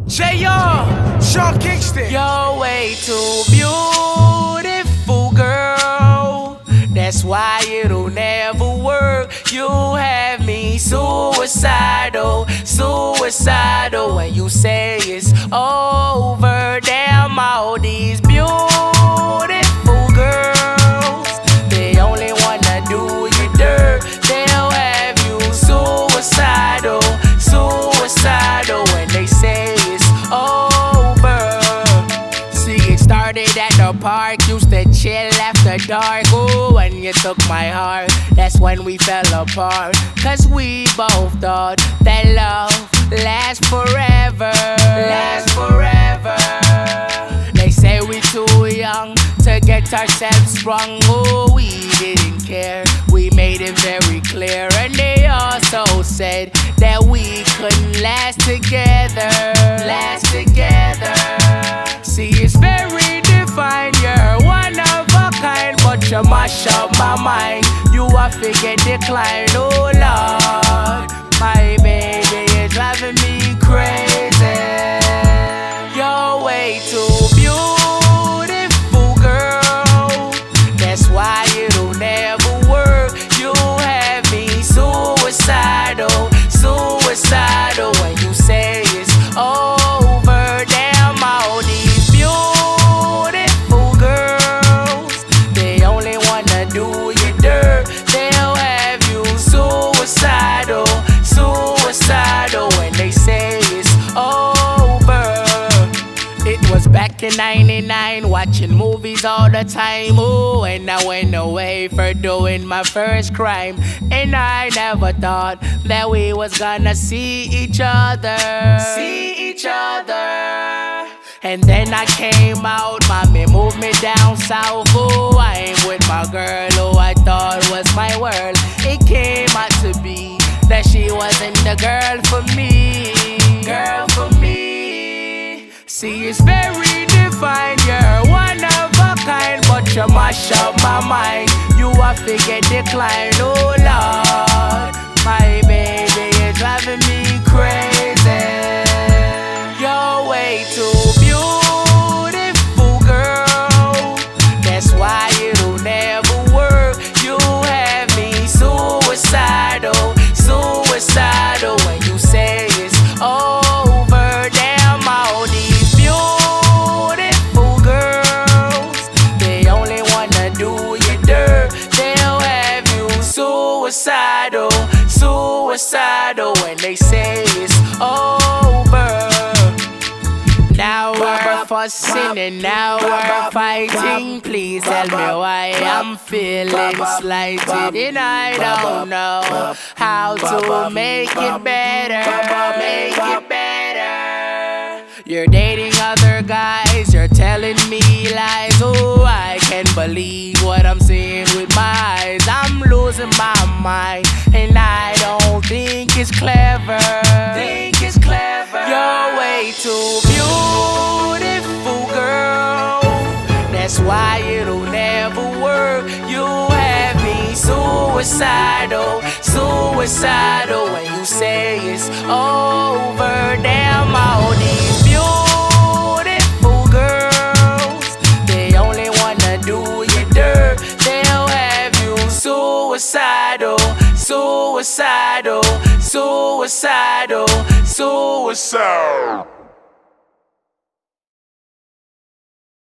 J.R. Sean Kingston. You're way too beautiful, girl. That's why it'll never work. You have me suicidal, suicidal. When you say it's over, damn all these beautiful girls, they only wanna do you dirt. They'll have you suicidal, suicidal. When they say it's over. See, it started at the park, used to chill after dark. Ooh, when you took my heart, that's when we fell apart. Cause we both thought that love lasts forever, lasts forever. They say we too young to get ourselves sprung. Oh, we didn't care, we made it very clear. And they also said that we couldn't last together, last together. See, it's very defined, you're one of a kind, but you mash up my mind. You a figure decline, oh Lord. My baby is driving me crazy. You're way too beautiful, girl. That's why it'll never work. You have me suicidal, suicidal. When you say it's over, damn all these beautiful girls, they only wanna do you dirt. They'll have you suicidal, suicidal. When they say it's over. It was back in '99, watching movies all the time. Ooh, and I went away for doing my first crime. And I never thought that we was gonna see each other, see each other. And then I came out, mommy moved me down south. Oh, I ain't with my girl who I thought was my world. It came out to be that she wasn't the girl for me, girl for me. See, it's very defined, you're one of a kind, but you mash up my mind. You a figure decline, oh Lord. My baby is driving me crazy. You're way too beautiful, girl. That's why it'll never work. You have me suicidal, suicidal. When you say it's over, damn all these beautiful girls, they only wanna do you dirt. They'll have you suicidal, suicidal. When they say it's over. Now we're fussing and now we're fighting. Please tell me why I'm feeling slighted. And I don't know how to make it better, make it better. You're dating other guys, you're telling me lies. Oh, I can't believe what I'm seeing with my eyes. I'm losing my mind, and I don't think it's clever. Think it's clever. You're way too beautiful, girl. That's why it'll never work. You have me suicidal, suicidal. When you say it's over, damn all these beautiful girls, they only wanna do you dirt. They'll have you suicidal, suicidal, suicidal, suicidal.